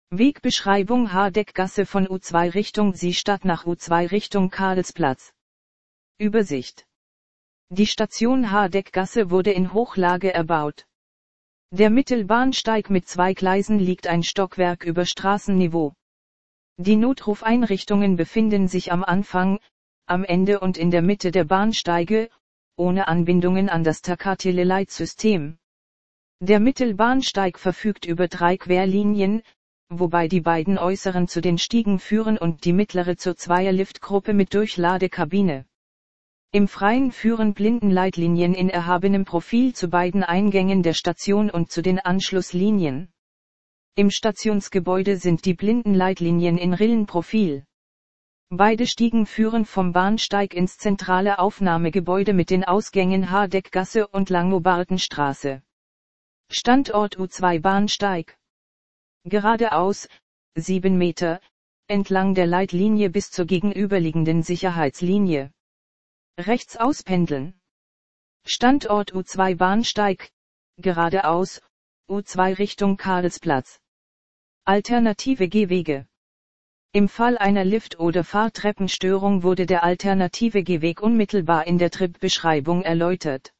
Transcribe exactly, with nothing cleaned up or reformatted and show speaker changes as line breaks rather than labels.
Wegbeschreibung Hardeckgasse von U zwei Richtung Seestadt nach U zwei Richtung Karlsplatz. Übersicht. Die Station Hardeckgasse wurde in Hochlage erbaut. Der Mittelbahnsteig mit zwei Gleisen liegt ein Stockwerk über Straßenniveau. Die Notrufeinrichtungen befinden sich am Anfang, am Ende und in der Mitte der Bahnsteige, ohne Anbindungen an das Takateleleitsystem. Der Mittelbahnsteig verfügt über drei Querlinien, wobei die beiden äußeren zu den Stiegen führen und die mittlere zur Zweierliftgruppe mit Durchladekabine. Im Freien führen Blindenleitlinien in erhabenem Profil zu beiden Eingängen der Station und zu den Anschlusslinien. Im Stationsgebäude sind die Blindenleitlinien in Rillenprofil. Beide Stiegen führen vom Bahnsteig ins zentrale Aufnahmegebäude mit den Ausgängen Hardeckgasse und Langobardenstraße. Standort U zwei Bahnsteig. Geradeaus, sieben Meter, entlang der Leitlinie bis zur gegenüberliegenden Sicherheitslinie. Rechts auspendeln. Standort U zwei Bahnsteig, geradeaus, U zwei Richtung Karlsplatz. Alternative Gehwege. Im Fall einer Lift- oder Fahrtreppenstörung wurde der alternative Gehweg unmittelbar in der Tripbeschreibung erläutert.